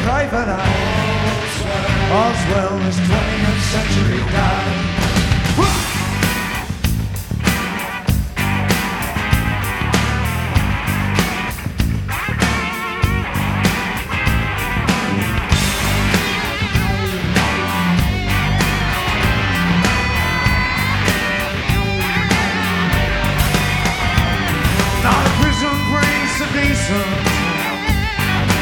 private eye. All's well, this 20th century guy.